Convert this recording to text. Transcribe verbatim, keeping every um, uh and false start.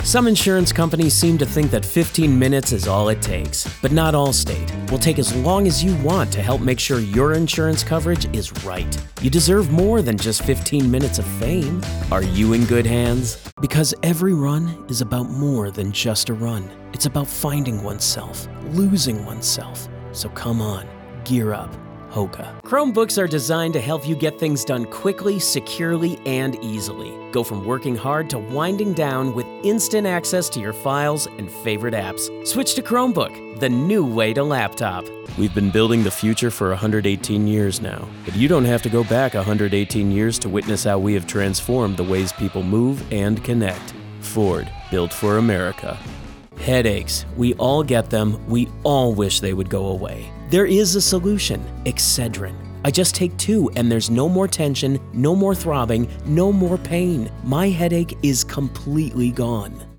Some insurance companies seem to think that fifteen minutes is all it takes, but not Allstate. Will take as long as you want to help make sure your insurance coverage is right. You deserve more than just fifteen minutes of fame. Are you in good hands? Because every run is about more than just a run. It's about finding oneself, losing oneself. So come on, gear up. Hoka. Chromebooks are designed to help you get things done quickly, securely, and easily. Go from working hard to winding down with instant access to your files and favorite apps. Switch to Chromebook, the new way to laptop. We've been building the future for one hundred eighteen years now, but you don't have to go back one hundred eighteen years to witness how we have transformed the ways people move and connect. Ford, built for America. Headaches. We all get them. We all wish they would go away. There is a solution, Excedrin. I just take two and there's no more tension, no more throbbing, no more pain. My headache is completely gone.